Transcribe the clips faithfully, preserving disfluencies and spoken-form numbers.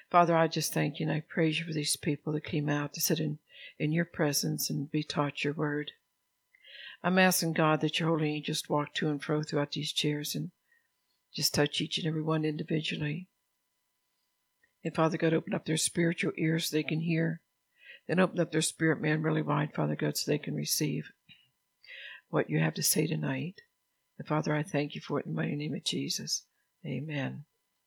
Father, I just thank you and I praise you for these people that came out to sit in, in your presence and be taught your word. I'm asking God that your holy angels just walk to and fro throughout these chairs and just touch each and every one individually. And Father God, open up their spiritual ears so they can hear. Then open up their spirit man really wide, Father God, so they can receive what you have to say tonight. And Father, I thank you for it in the mighty name of Jesus. Amen.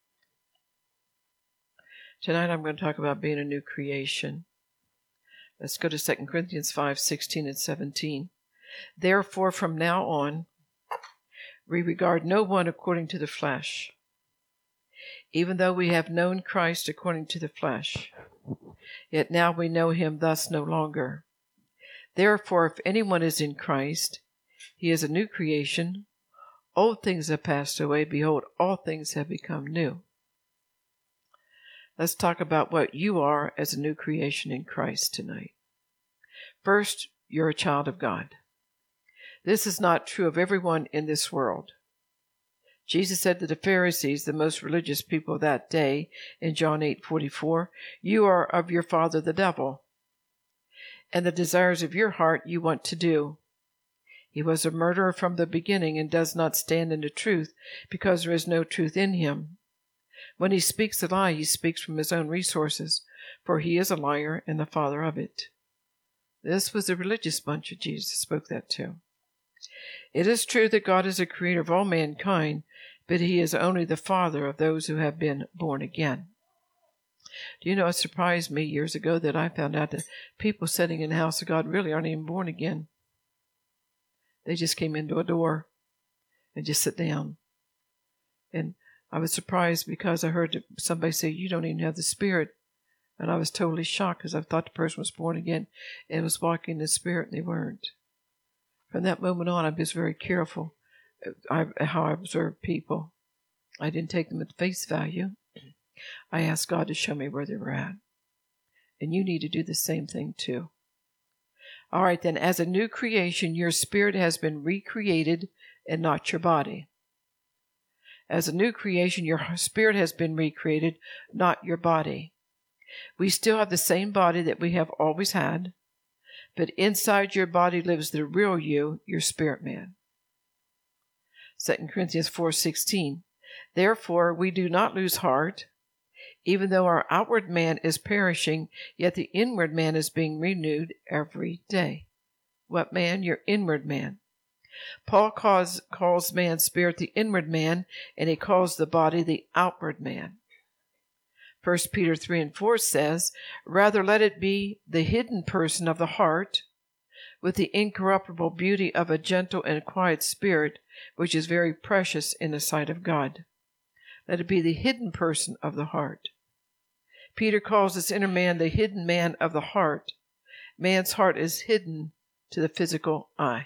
Tonight I'm going to talk about being a new creation. Let's go to Second Corinthians five, sixteen and seventeen. Therefore, from now on, we regard no one according to the flesh. Even though we have known Christ according to the flesh, yet now we know him thus no longer. Therefore, if anyone is in Christ, he is a new creation. Old things have passed away. Behold, all things have become new. Let's talk about what you are as a new creation in Christ tonight. First, you're a child of God. This is not true of everyone in this world. Jesus said to the Pharisees, the most religious people of that day, in John eight forty-four, you are of your father the devil, and the desires of your heart you want to do. He was a murderer from the beginning and does not stand in the truth, because there is no truth in him. When he speaks a lie, he speaks from his own resources, for he is a liar and the father of it. This was the religious bunch that Jesus spoke that to. It is true that God is the creator of all mankind, but he is only the father of those who have been born again. Do you know, it surprised me years ago that I found out that people sitting in the house of God really aren't even born again. They just came into a door and just sit down. And I was surprised because I heard somebody say, you don't even have the Spirit. And I was totally shocked because I thought the person was born again and was walking in the Spirit, and they weren't. From that moment on, I was very careful I, how I observed people. I didn't take them at face value. I asked God to show me where they were at. And you need to do the same thing too. All right, then, as a new creation, your spirit has been recreated and not your body. As a new creation, your spirit has been recreated, not your body. We still have the same body that we have always had, but inside your body lives the real you, your spirit man. Second Corinthians four sixteen. Therefore, we do not lose heart. Even though our outward man is perishing, yet the inward man is being renewed every day. What man? Your inward man. Paul calls, calls man's spirit the inward man, and he calls the body the outward man. First Peter three and four says, rather let it be the hidden person of the heart, with the incorruptible beauty of a gentle and quiet spirit, which is very precious in the sight of God. Let it be the hidden person of the heart. Peter calls this inner man the hidden man of the heart. Man's heart is hidden to the physical eye.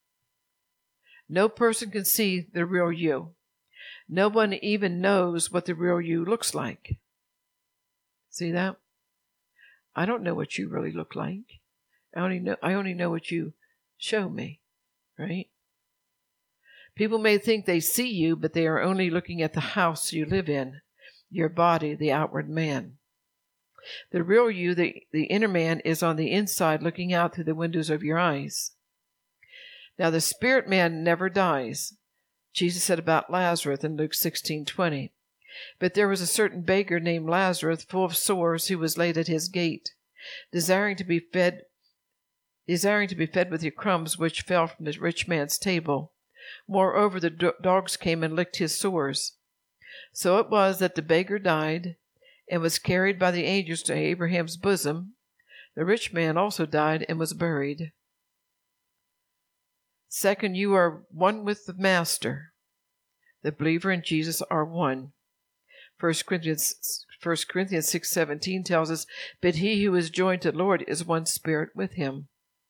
No person can see the real you. No one even knows what the real you looks like. See that? I don't know what you really look like. I only know, I only know what you show me, right? People may think they see you, but they are only looking at the house you live in, your body, the outward man. The real you, the, the inner man, is on the inside looking out through the windows of your eyes. Now, the spirit man never dies. Jesus said about Lazarus in Luke sixteen twenty. But there was a certain beggar named Lazarus, full of sores, who was laid at his gate, desiring to be fed, desiring to be fed with the crumbs which fell from the rich man's table. Moreover, the do- dogs came and licked his sores. So it was that the beggar died and was carried by the angels to Abraham's bosom. The rich man also died and was buried. Second, you are one with the Master. The believer in Jesus are one. First Corinthians, First Corinthians six seventeen tells us, but he who is joined to the Lord is one spirit with him.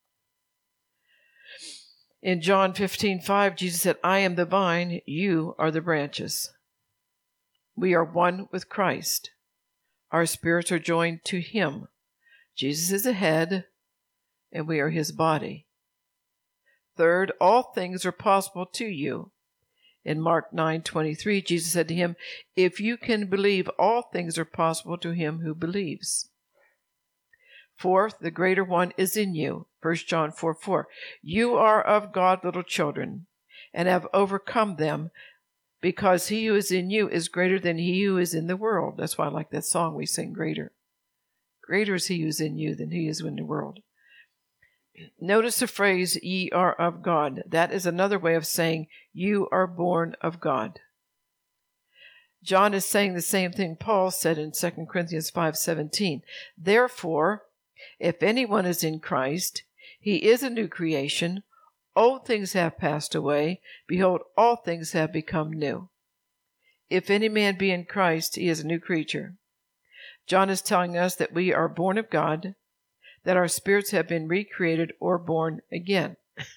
In John fifteen five, Jesus said, I am the vine, you are the branches. We are one with Christ. Our spirits are joined to him. Jesus is the head, and we are his body. Third, all things are possible to you. In Mark nine twenty-three, Jesus said to him, "If you can believe, all things are possible to him who believes." Fourth, the greater one is in you. First John four four. You are of God, little children, and have overcome them, because he who is in you is greater than he who is in the world. That's why I like that song we sing, Greater. Greater is he who is in you than he is in the world. Notice the phrase, ye are of God. That is another way of saying you are born of God. John is saying the same thing Paul said in Second Corinthians five seventeen. Therefore, if anyone is in Christ, he is a new creation. Old things have passed away. Behold, all things have become new. If any man be in Christ, he is a new creature. John is telling us that we are born of God, that our spirits have been recreated or born again.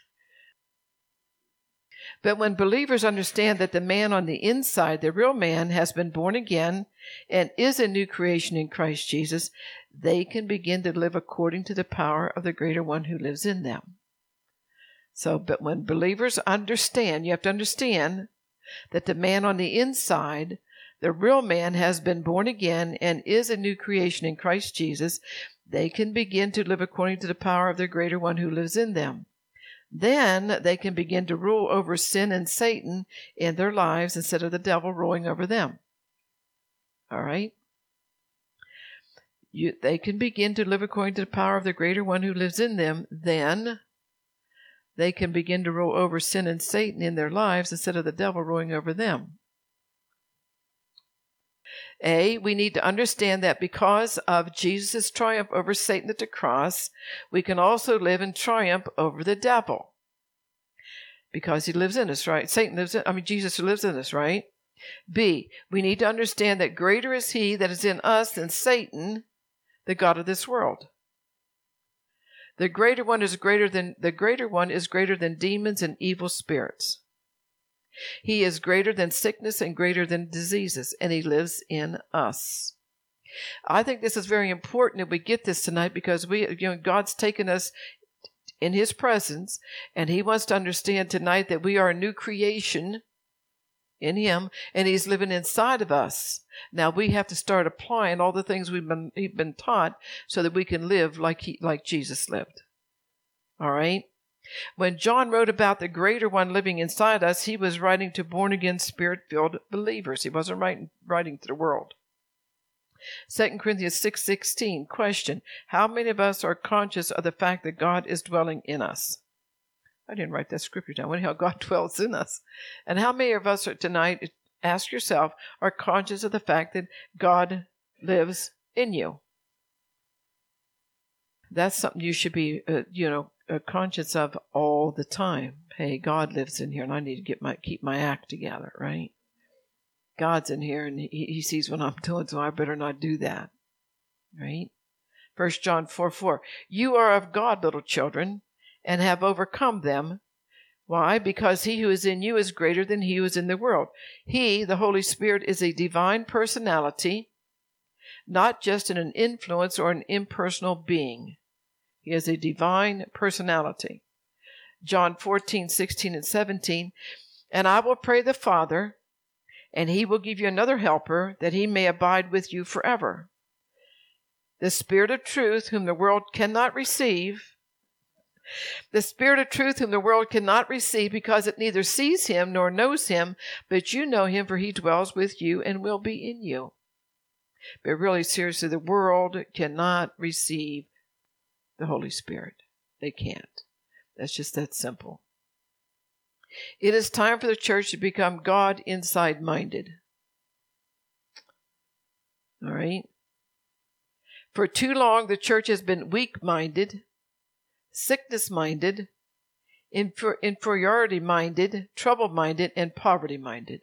But when believers understand that the man on the inside, the real man, has been born again and is a new creation in Christ Jesus, they can begin to live according to the power of the greater one who lives in them. So, but when believers understand, you have to understand that the man on the inside, the real man, has been born again and is a new creation in Christ Jesus, they can begin to live according to the power of the greater one who lives in them. Then they can begin to rule over sin and Satan in their lives instead of the devil ruling over them. All right? You, they can begin to live according to the power of the greater one who lives in them. Then they can begin to rule over sin and Satan in their lives instead of the devil ruling over them. A, we need to understand that because of Jesus' triumph over Satan at the cross, we can also live in triumph over the devil. Because he lives in us, right? Satan lives in, I mean, Jesus lives in us, right? B, we need to understand that greater is he that is in us than Satan, the god of this world. The greater one is greater than, the greater one is greater than demons and evil spirits. He is greater than sickness and greater than diseases, and he lives in us. I think this is very important that we get this tonight because we, you know, God's taken us in his presence, and he wants to understand tonight that we are a new creation in him, and he's living inside of us. Now we have to start applying all the things we've been, we've been taught so that we can live like he, like Jesus lived. All right? When John wrote about the greater one living inside us, he was writing to born-again, spirit-filled believers. He wasn't writing, writing to the world. Second Corinthians six sixteen, question, how many of us are conscious of the fact that God is dwelling in us? I didn't write that scripture down. What the hell? God dwells in us. And how many of us are tonight, ask yourself, are conscious of the fact that God lives in you? That's something you should be, uh, you know, uh, conscious of all the time. Hey, God lives in here, and I need to get my keep my act together, right? God's in here, and he, he sees what I'm doing, so I better not do that, right? First John four four, you are of God, little children, and have overcome them. Why? Because he who is in you is greater than he who is in the world. He, the Holy Spirit, is a divine personality, not just an influence or an impersonal being. He is a divine personality. John fourteen sixteen and seventeen, and I will pray the Father, and he will give you another helper, that he may abide with you forever. The Spirit of truth, whom the world cannot receive, the Spirit of truth whom the world cannot receive, because it neither sees him nor knows him, but you know him, for he dwells with you and will be in you. But really, seriously, the world cannot receive the Holy Spirit. They can't. That's just that simple. It is time for the church to become God inside minded. All right? For too long, the church has been weak minded, sickness minded, infer- inferiority minded, trouble minded, and poverty minded.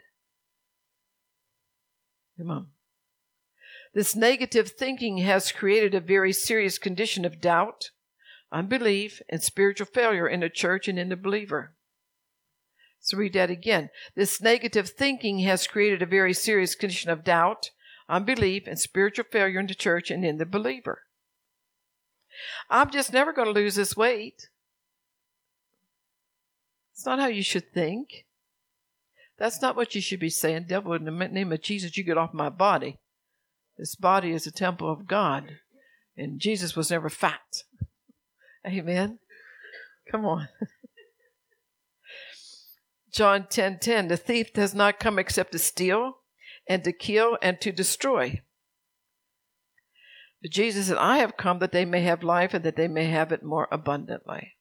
Come on. This negative thinking has created a very serious condition of doubt, unbelief, and spiritual failure in the church and in the believer. So read that again. This negative thinking has created a very serious condition of doubt, unbelief, and spiritual failure in the church and in the believer. I'm just never going to lose this weight. It's not how you should think. That's not what you should be saying. Devil, in the name of Jesus, you get off my body. This body is a temple of God. And Jesus was never fat. Amen. Come on. John ten ten, the thief does not come except to steal and to kill and to destroy. But Jesus said, I have come that they may have life and that they may have it more abundantly.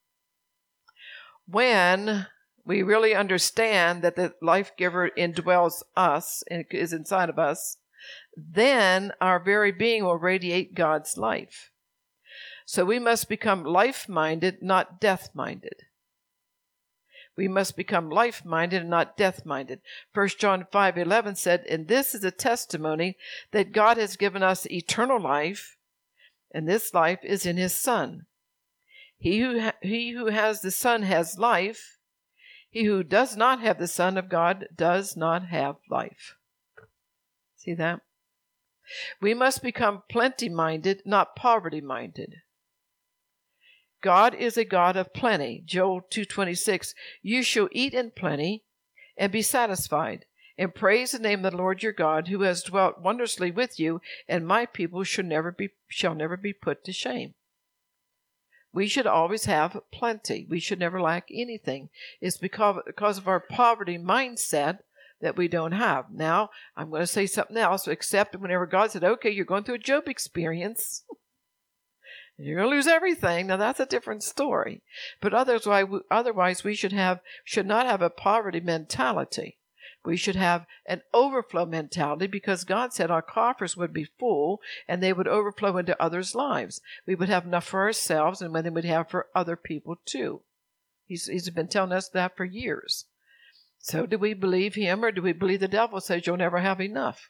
When we really understand that the life giver indwells us and is inside of us, then our very being will radiate God's life. So we must become life-minded, not death-minded. We must become life-minded and not death-minded. First John five eleven said, and this is a testimony that God has given us eternal life, and this life is in his Son. He who, ha- he who has the Son has life. He who does not have the Son of God does not have life. See that? We must become plenty-minded, not poverty-minded. God is a God of plenty. Joel two twenty-six, you shall eat in plenty and be satisfied, and praise the name of the Lord your God, who has dwelt wondrously with you, and my people shall never be shall never be put to shame. We should always have plenty. We should never lack anything. It's because, because of our poverty mindset that we don't have. Now, I'm going to say something else, except whenever God said, okay, you're going through a Job experience, you're going to lose everything. Now, that's a different story. But otherwise, otherwise we should have should not have a poverty mentality. We should have an overflow mentality, because God said our coffers would be full and they would overflow into others' lives. We would have enough for ourselves, and then we'd have for other people too. He's, he's been telling us that for years. So do we believe him, or do we believe the devil says you'll never have enough?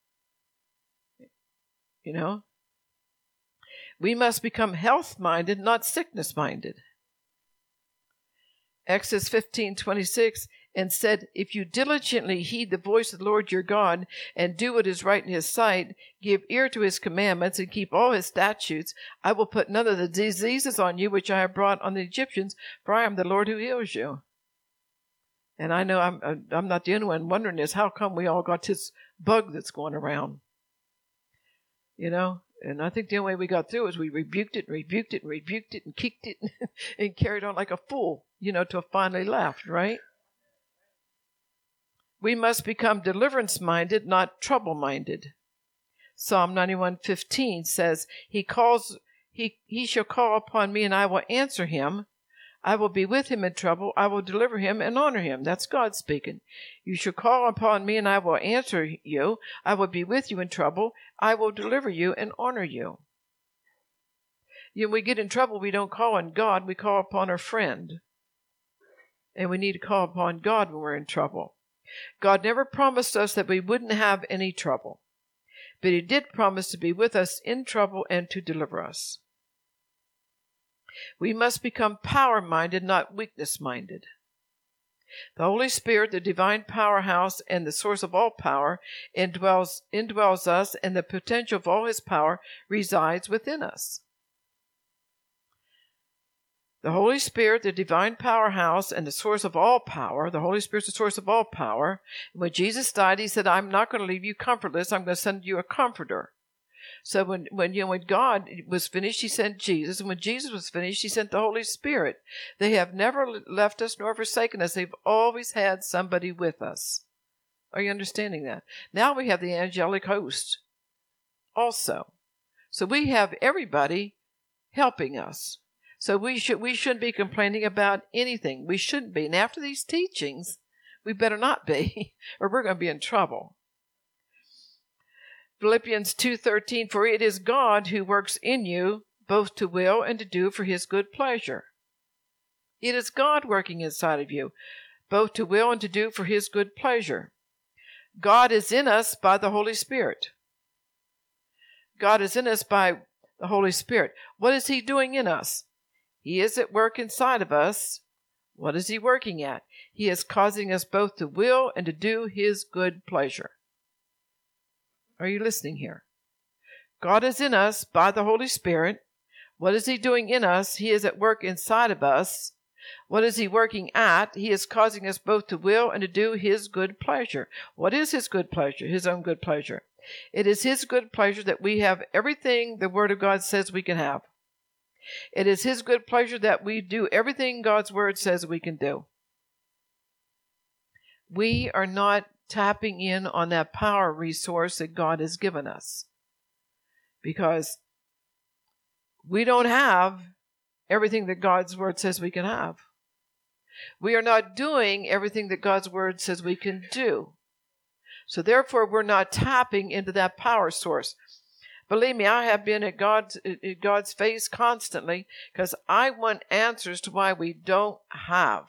You know? We must become health-minded, not sickness-minded. Exodus fifteen twenty-six, and said, if you diligently heed the voice of the Lord your God, and do what is right in his sight, give ear to his commandments, and keep all his statutes, I will put none of the diseases on you which I have brought on the Egyptians, for I am the Lord who heals you. And I know I'm I'm not the only one wondering this, how come we all got this bug that's going around? You know? And I think the only way we got through is we rebuked it and rebuked it and rebuked it and kicked it and carried on like a fool, you know, till it finally left, right? We must become deliverance-minded, not trouble-minded. Psalm ninety-one fifteen says, He calls, he, he shall call upon me, and I will answer him. I will be with him in trouble. I will deliver him and honor him. That's God speaking. You shall call upon me, and I will answer you. I will be with you in trouble. I will deliver you and honor you. You know, when we get in trouble, we don't call on God. We call upon our friend. And we need to call upon God when we're in trouble. God never promised us that we wouldn't have any trouble, but he did promise to be with us in trouble and to deliver us. We must become power-minded, not weakness-minded. The Holy Spirit, the divine powerhouse and the source of all power, indwells, indwells us, and the potential of all his power resides within us. The Holy Spirit, the divine powerhouse and the source of all power, the Holy Spirit's the source of all power. When Jesus died, he said, I'm not going to leave you comfortless. I'm going to send you a comforter. So when, when, you know, when God was finished, he sent Jesus. And when Jesus was finished, he sent the Holy Spirit. They have never left us nor forsaken us. They've always had somebody with us. Are you understanding that? Now we have the angelic host also. So we have everybody helping us. So we should we shouldn't be complaining about anything. We shouldn't be. And after these teachings, we better not be, or we're going to be in trouble. Philippians two thirteen, for it is God who works in you, both to will and to do for his good pleasure. It is God working inside of you, both to will and to do for his good pleasure. God is in us by the Holy Spirit. God is in us by the Holy Spirit. What is he doing in us? He is at work inside of us. What is he working at? He is causing us both to will and to do his good pleasure. Are you listening here? God is in us by the Holy Spirit. What is he doing in us? He is at work inside of us. What is he working at? He is causing us both to will and to do his good pleasure. What is his good pleasure? His own good pleasure. It is his good pleasure that we have everything the Word of God says we can have. It is his good pleasure that we do everything God's Word says we can do. We are not tapping in on that power resource that God has given us, because we don't have everything that God's Word says we can have. We are not doing everything that God's Word says we can do. So therefore, we're not tapping into that power source. Believe me, I have been at God's, at God's face constantly, because I want answers to why we don't have.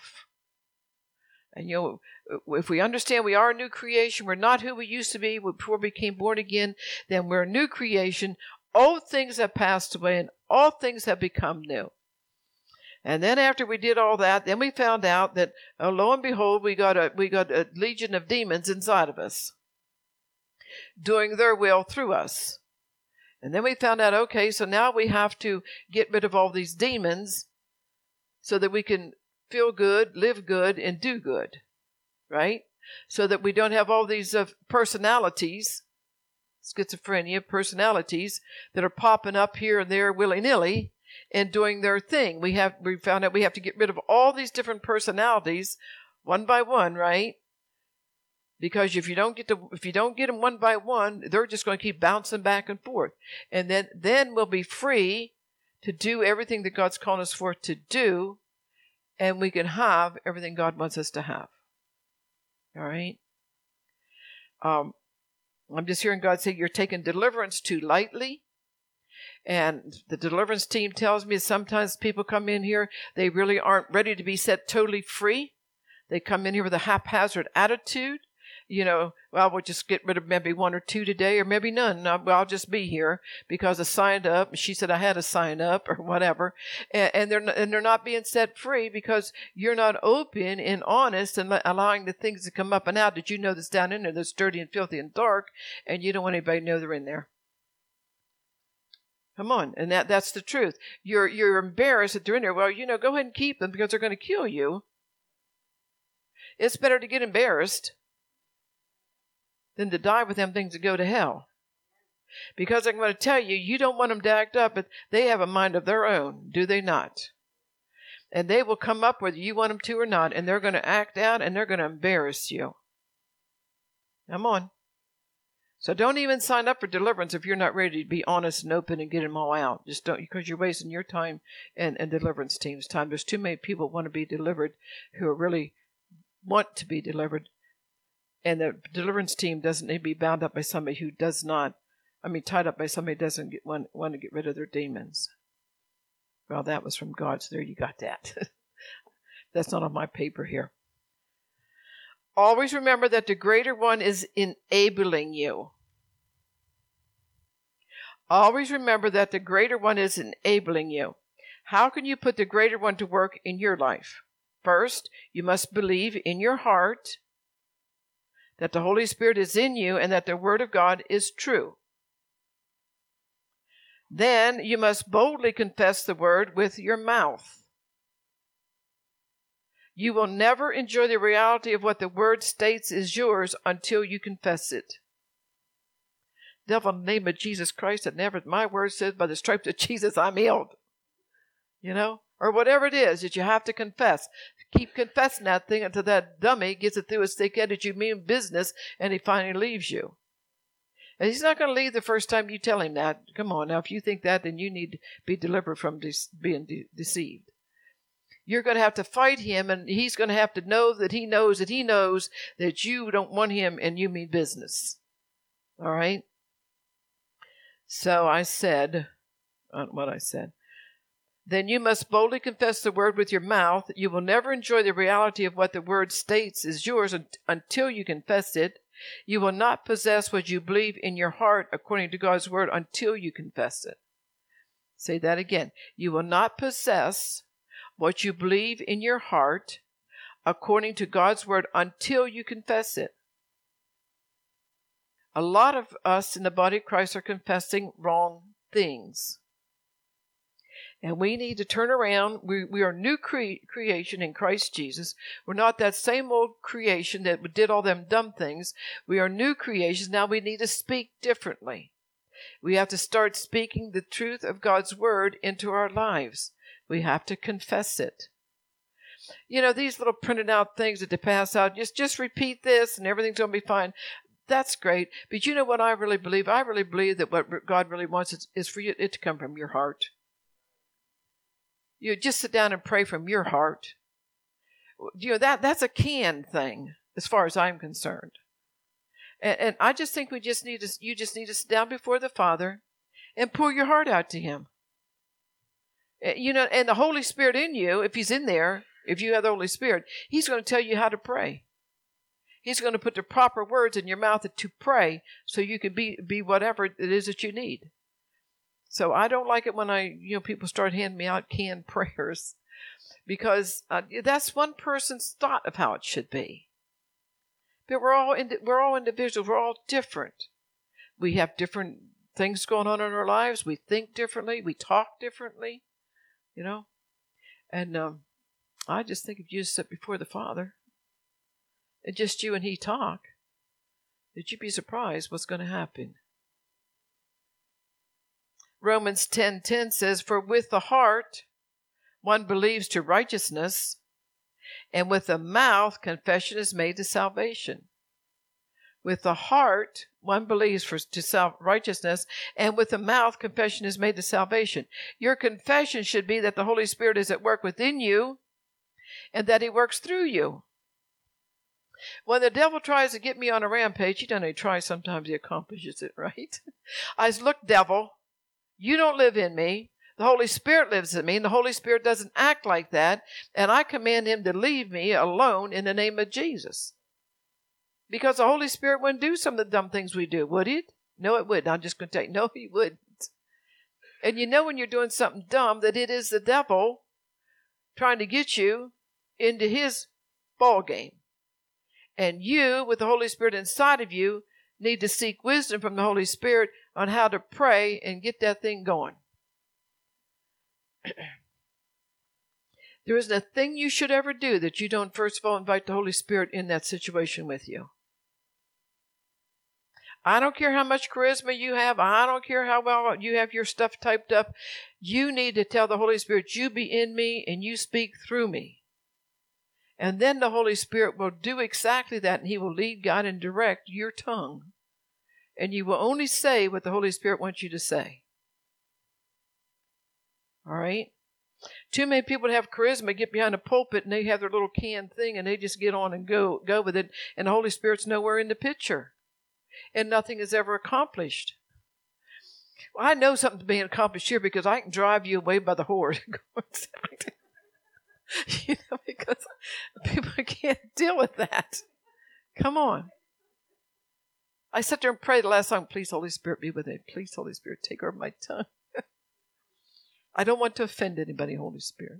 And you know, if we understand we are a new creation, we're not who we used to be before we became born again, then we're a new creation. Old things have passed away and all things have become new. And then after we did all that, then we found out that, uh, lo and behold, we got a we got a legion of demons inside of us, doing their will through us. And then we found out, okay, so now we have to get rid of all these demons so that we can feel good, live good, and do good, right? So that we don't have all these uh, personalities, schizophrenia personalities, that are popping up here and there willy-nilly and doing their thing. We have we found out we have to get rid of all these different personalities one by one, right? Because if you don't get to, if you don't get them one by one, they're just going to keep bouncing back and forth. And then, then we'll be free to do everything that God's called us for to do, and we can have everything God wants us to have. All right? Um, I'm just hearing God say, you're taking deliverance too lightly. And the deliverance team tells me sometimes people come in here, they really aren't ready to be set totally free. They come in here with a haphazard attitude. You know, well, we'll just get rid of maybe one or two today, or maybe none. I'll, I'll just be here because I signed up. She said I had to sign up, or whatever. And, and they're not, and they're not being set free because you're not open and honest and allowing the things to come up and out that you know that's down in there that's dirty and filthy and dark, and you don't want anybody to know they're in there. Come on, and that that's the truth. You're you're embarrassed that they're in there. Well, you know, go ahead and keep them because they're going to kill you. It's better to get embarrassed than to die with them things that go to hell. Because I'm going to tell you, you don't want them to act up, but they have a mind of their own, do they not? And they will come up whether you want them to or not, and they're going to act out, and they're going to embarrass you. Come on. So don't even sign up for deliverance if you're not ready to be honest and open and get them all out. Just don't, because you're wasting your time and, and deliverance team's time. There's too many people who want to be delivered who are really want to be delivered. And the deliverance team doesn't need to be bound up by somebody who does not, I mean, tied up by somebody who doesn't get, want, want to get rid of their demons. Well, that was from God, so there you got that. That's not on my paper here. Always remember that the greater one is enabling you. Always remember that the greater one is enabling you. How can you put the greater one to work in your life? First, you must believe in your heart that the Holy Spirit is in you and that the Word of God is true. Then you must boldly confess the Word with your mouth. You will never enjoy the reality of what the Word states is yours until you confess it. Devil, in the name of Jesus Christ, that never, my word says, by the stripes of Jesus, I'm healed. You know? Or whatever it is that you have to confess. Keep confessing that thing until that dummy gets it through his thick head that you mean business and he finally leaves you. And he's not going to leave the first time you tell him that. Come on, now if you think that, then you need to be delivered from de- being de- deceived. You're going to have to fight him, and he's going to have to know that he knows that he knows that you don't want him and you mean business. All right? So I said, uh, what I said. Then you must boldly confess the Word with your mouth. You will never enjoy the reality of what the Word states is yours un- until you confess it. You will not possess what you believe in your heart according to God's Word until you confess it. Say that again. You will not possess what you believe in your heart according to God's Word until you confess it. A lot of us in the body of Christ are confessing wrong things. And we need to turn around. We, we are new cre- creation in Christ Jesus. We're not that same old creation that did all them dumb things. We are new creations. Now we need to speak differently. We have to start speaking the truth of God's word into our lives. We have to confess it. You know, these little printed out things that they pass out, just, just repeat this and everything's going to be fine. That's great. But you know what I really believe? I really believe that what God really wants is, is for you, it to come from your heart. You just sit down and pray from your heart. You know, that that's a canned thing as far as I'm concerned. And, and I just think we just need to, you just need to sit down before the Father and pour your heart out to Him. You know, and the Holy Spirit in you, if He's in there, if you have the Holy Spirit, He's going to tell you how to pray. He's going to put the proper words in your mouth to pray so you can be, be whatever it is that you need. So I don't like it when I, you know, people start handing me out canned prayers, because uh, that's one person's thought of how it should be. But we're all indi- we're all individuals. We're all different. We have different things going on in our lives. We think differently. We talk differently. You know, and um, I just think if you sit before the Father, and just you and He talk, that you'd be surprised what's going to happen. Romans ten ten says, "For with the heart one believes to righteousness, and with the mouth confession is made to salvation." With the heart one believes for to self righteousness, and with the mouth confession is made to salvation. Your confession should be that the Holy Spirit is at work within you, and that He works through you. When the devil tries to get me on a rampage, he doesn't try, sometimes he accomplishes it, right? I said, "Look, devil, you don't live in me. The Holy Spirit lives in me, and the Holy Spirit doesn't act like that, and I command him to leave me alone in the name of Jesus." Because the Holy Spirit wouldn't do some of the dumb things we do, would He? No, it wouldn't. I'm just going to tell you, no, He wouldn't. And you know when you're doing something dumb that it is the devil trying to get you into his ball game. And you, with the Holy Spirit inside of you, need to seek wisdom from the Holy Spirit on how to pray and get that thing going. There isn't a thing you should ever do that you don't first of all invite the Holy Spirit in that situation with you. I don't care how much charisma you have. I don't care how well you have your stuff typed up. You need to tell the Holy Spirit, "You be in me and you speak through me." And then the Holy Spirit will do exactly that, and He will lead, guide, and direct your tongue. And you will only say what the Holy Spirit wants you to say. All right? Too many people that have charisma get behind a pulpit and they have their little canned thing and they just get on and go go with it, and the Holy Spirit's nowhere in the picture. And nothing is ever accomplished. Well, I know something's being accomplished here because I can drive you away by the horde. You know, because people can't deal with that. Come on. I sat there and prayed the last song, "Please, Holy Spirit, be with me. Please, Holy Spirit, take over my tongue." I don't want to offend anybody, Holy Spirit.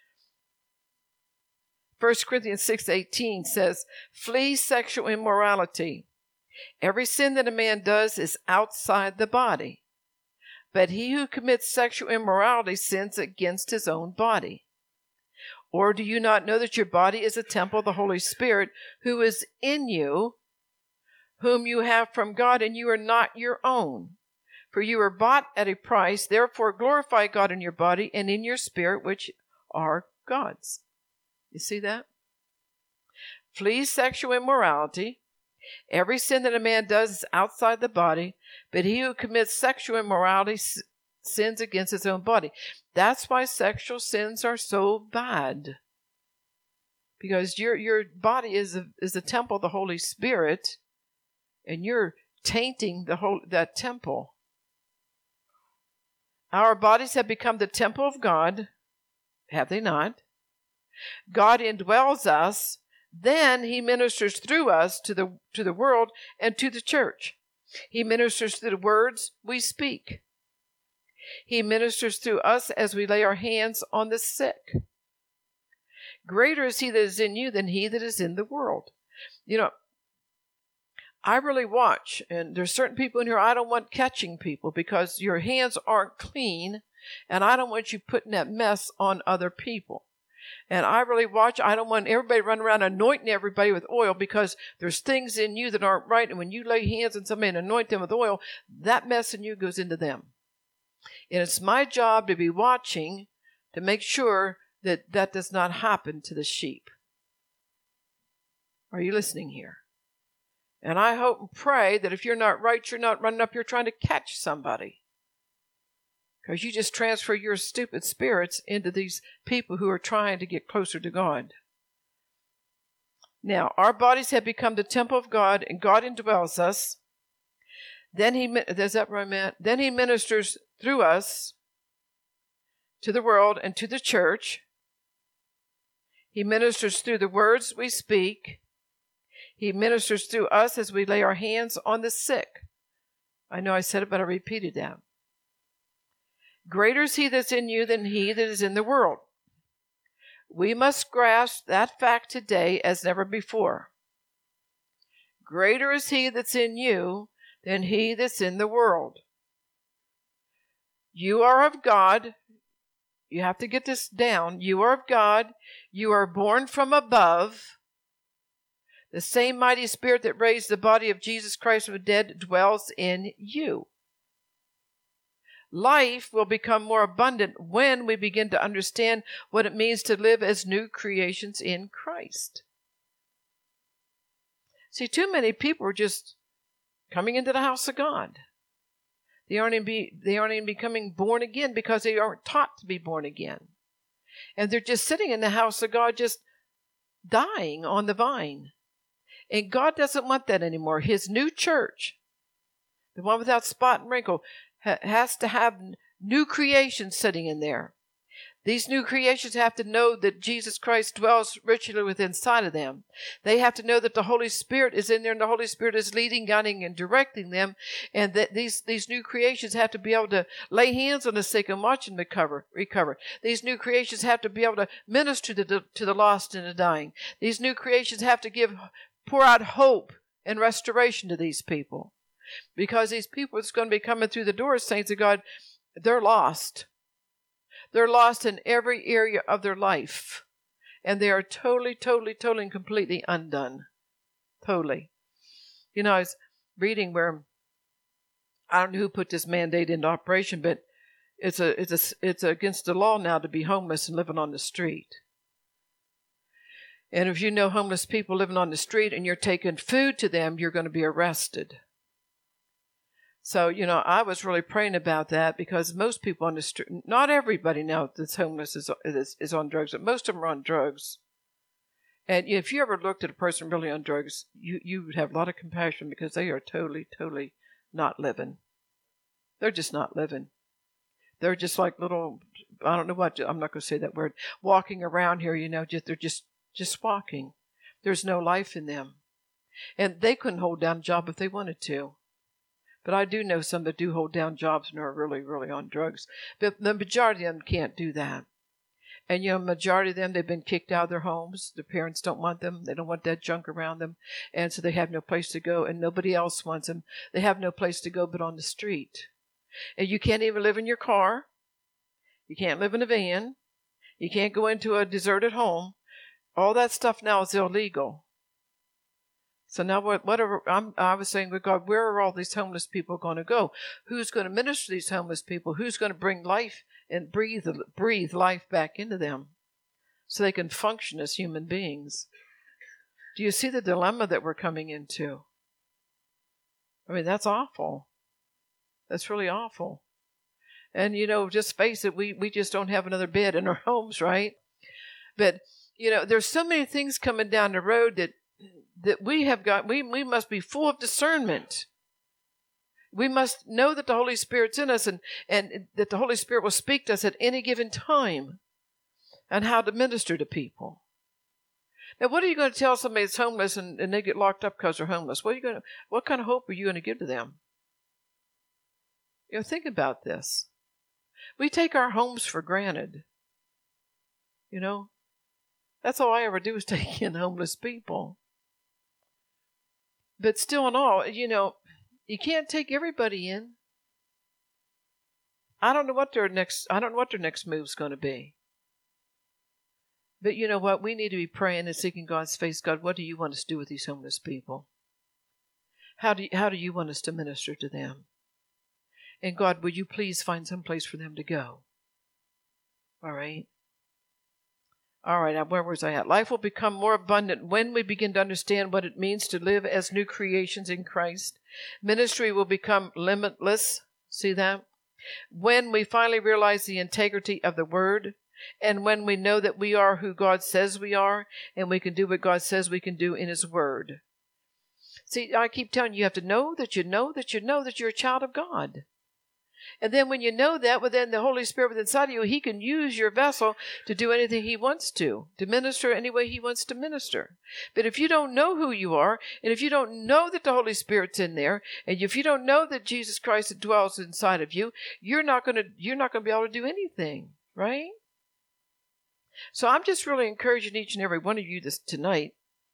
First Corinthians six eighteen says, "Flee sexual immorality. Every sin that a man does is outside the body, but he who commits sexual immorality sins against his own body. Or do you not know that your body is a temple of the Holy Spirit who is in you, whom you have from God, and you are not your own? For you were bought at a price, therefore glorify God in your body and in your spirit, which are God's." You see that? Flee sexual immorality. Every sin that a man does is outside the body, but he who commits sexual immorality s- sins against his own body. That's why sexual sins are so bad. Because your your body is a, is a temple of the Holy Spirit, and you're tainting the whole that temple. Our bodies have become the temple of God, have they not? God indwells us, then He ministers through us to the to the world and to the church. He ministers through the words we speak. He ministers through us as we lay our hands on the sick. Greater is He that is in you than he that is in the world. You know, I really watch, and there's certain people in here, I don't want catching people because your hands aren't clean And I don't want you putting that mess on other people. And I really watch, I don't want everybody running around anointing everybody with oil, because there's things in you that aren't right. And when you lay hands on somebody and anoint them with oil, that mess in you goes into them. And it's my job to be watching to make sure that that does not happen to the sheep. Are you listening here? And I hope and pray that if you're not right, you're not running up here trying to catch somebody. Because you just transfer your stupid spirits into these people who are trying to get closer to God. Now, our bodies have become the temple of God, and God indwells us. Then he, there's that where I'm at. Then he ministers through us to the world and to the church. He ministers through the words we speak. He ministers through us as we lay our hands on the sick. I know I said it, but I repeated that. Greater is he that's in you than he that is in the world. We must grasp that fact today as never before. Greater is he that's in you than he that's in the world. You are of God. You have to get this down. You are of God. You are born from above. The same mighty Spirit that raised the body of Jesus Christ from the dead dwells in you. Life will become more abundant when we begin to understand what it means to live as new creations in Christ. See, too many people are just coming into the house of God. They aren't even, be, they aren't even becoming born again because they aren't taught to be born again. And they're just sitting in the house of God just dying on the vine. And God doesn't want that anymore. His new church, the one without spot and wrinkle, has to have new creations sitting in there. These new creations have to know that Jesus Christ dwells richly within inside of them. They have to know that the Holy Spirit is in there, and the Holy Spirit is leading, guiding, and directing them. And that these, these new creations have to be able to lay hands on the sick and watch them recover. recover. These new creations have to be able to minister to the, to the lost and the dying. These new creations have to give, pour out hope and restoration to these people. Because these people that's going to be coming through the doors, saints of God, they're lost. They're lost in every area of their life. And they are totally, totally, totally and completely undone. Totally. You know, I was reading where, I don't know who put this mandate into operation, but it's a, it's a, it's against the law now to be homeless and living on the street. And if you know homeless people living on the street and you're taking food to them, you're going to be arrested. So, you know, I was really praying about that, because most people on the street, not everybody now that's homeless is, is, is on drugs, but most of them are on drugs. And if you ever looked at a person really on drugs, you, you would have a lot of compassion, because they are totally, totally not living. They're just not living. They're just like little, I don't know what, I'm not going to say that word, walking around here, you know, just they're just, just walking. There's no life in them. And they couldn't hold down a job if they wanted to. But I do know some that do hold down jobs and are really, really on drugs. But the majority of them can't do that. And, you know, majority of them, they've been kicked out of their homes. Their parents don't want them. They don't want that junk around them. And so they have no place to go, and nobody else wants them. They have no place to go but on the street. And you can't even live in your car. You can't live in a van. You can't go into a deserted home. All that stuff now is illegal. So now what, whatever, I'm, I was saying with God, where are all these homeless people going to go? Who's going to minister to these homeless people? Who's going to bring life and breathe, breathe life back into them so they can function as human beings? Do you see the dilemma that we're coming into? I mean, that's awful. That's really awful. And, you know, just face it, we, we just don't have another bed in our homes, right? But, you know, there's so many things coming down the road that that we have got, we, we must be full of discernment. We must know that the Holy Spirit's in us, and, and that the Holy Spirit will speak to us at any given time on how to minister to people. Now, what are you going to tell somebody that's homeless and, and they get locked up because they're homeless? What are you going to, what kind of hope are you going to give to them? You know, think about this. We take our homes for granted. You know, that's all I ever do is take in homeless people. But still in all, you know, you can't take everybody in. I don't know what their next, I don't know what their next move's going to be. But you know what? We need to be praying and seeking God's face. God, what do you want us to do with these homeless people? How do you, how do you want us to minister to them? And God, would you please find some place for them to go? All right. All right, now where was I at? Life will become more abundant when we begin to understand what it means to live as new creations in Christ. Ministry will become limitless. See that? When we finally realize the integrity of the Word, and when we know that we are who God says we are, and we can do what God says we can do in His Word. See, I keep telling you, you have to know that you know that you know that you're a child of God. And then when you know that, well, then the Holy Spirit within inside of you, He can use your vessel to do anything He wants to, to minister any way He wants to minister. But if you don't know who you are, and if you don't know that the Holy Spirit's in there, and if you don't know that Jesus Christ dwells inside of you, you're not going to, you're not going to be able to do anything, right? So I'm just really encouraging each and every one of you this tonight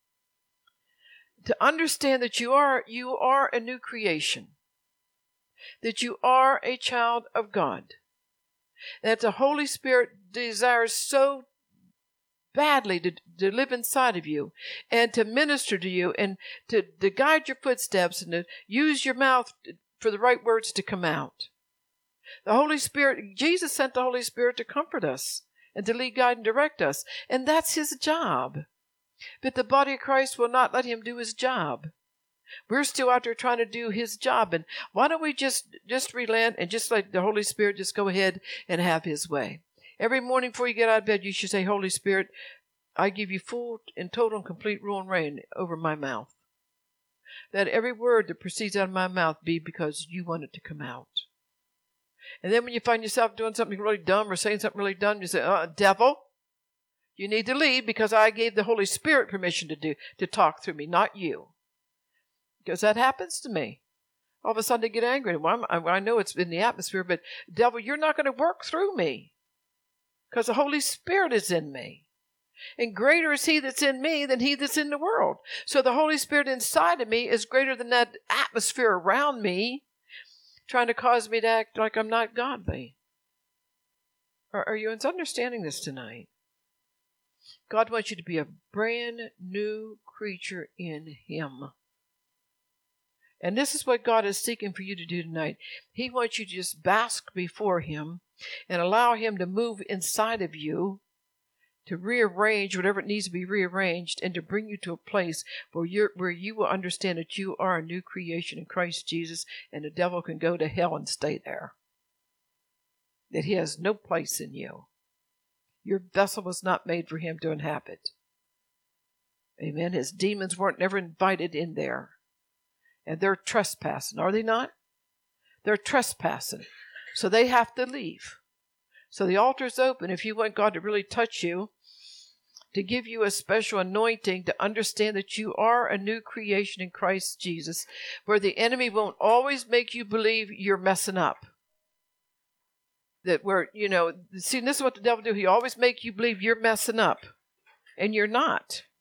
to understand that you are, you are a new creation. That you are a child of God, that the Holy Spirit desires so badly to, to live inside of you and to minister to you and to, to guide your footsteps and to use your mouth for the right words to come out. The Holy Spirit, Jesus sent the Holy Spirit to comfort us and to lead, guide, and direct us, and that's His job. But the body of Christ will not let Him do His job. We're still out there trying to do His job. And why don't we just, just relent and just let the Holy Spirit just go ahead and have His way? Every morning before you get out of bed, you should say, Holy Spirit, I give you full and total and complete rule and reign over my mouth. That every word that proceeds out of my mouth be because you want it to come out. And then when you find yourself doing something really dumb or saying something really dumb, you say, uh, devil, you need to leave because I gave the Holy Spirit permission to do, to talk through me, not you. Because that happens to me. All of a sudden I get angry. Well, I'm, I know it's in the atmosphere, but devil, you're not going to work through me. Because the Holy Spirit is in me. And greater is He that's in me than he that's in the world. So the Holy Spirit inside of me is greater than that atmosphere around me, trying to cause me to act like I'm not godly. Are, are you understanding this tonight? God wants you to be a brand new creature in Him. And this is what God is seeking for you to do tonight. He wants you to just bask before Him and allow Him to move inside of you, to rearrange whatever it needs to be rearranged, and to bring you to a place where you're, where you will understand that you are a new creation in Christ Jesus, and the devil can go to hell and stay there. That he has no place in you. Your vessel was not made for him to inhabit. Amen. His demons weren't never invited in there. And they're trespassing, are they not? They're trespassing. So they have to leave. So the altar's open if you want God to really touch you, to give you a special anointing, to understand that you are a new creation in Christ Jesus, where the enemy won't always make you believe you're messing up. That where, you know, see, this is what the devil do. He always make you believe you're messing up. And you're not.